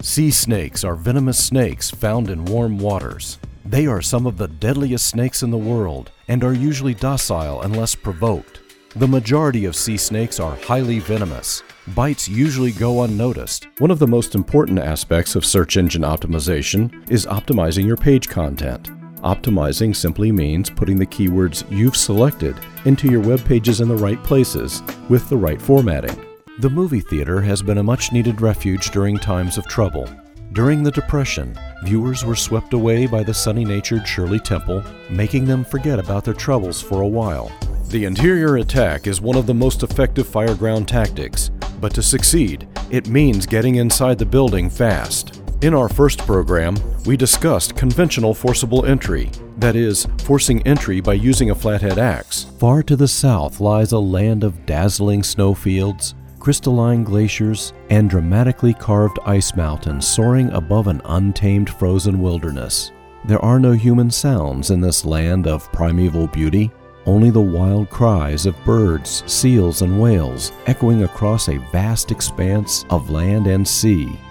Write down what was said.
Sea snakes are venomous snakes found in warm waters. They are some of the deadliest snakes in the world and are usually docile unless provoked. The majority of sea snakes are highly venomous. Bites usually go unnoticed. One of the most important aspects of search engine optimization is optimizing your page content. Optimizing simply means putting the keywords you've selected into your web pages in the right places with the right formatting. The movie theater has been a much-needed refuge during times of trouble. During the Depression, viewers were swept away by the sunny-natured Shirley Temple, making them forget about their troubles for a while. The interior attack is one of the most effective fireground tactics, but to succeed, it means getting inside the building fast. In our first program, we discussed conventional forcible entry, that is, forcing entry by using a flathead axe. Far to the south lies a land of dazzling snowfields, crystalline glaciers, and dramatically carved ice mountains soaring above an untamed frozen wilderness. There are no human sounds in this land of primeval beauty, only the wild cries of birds, seals, and whales echoing across a vast expanse of land and sea.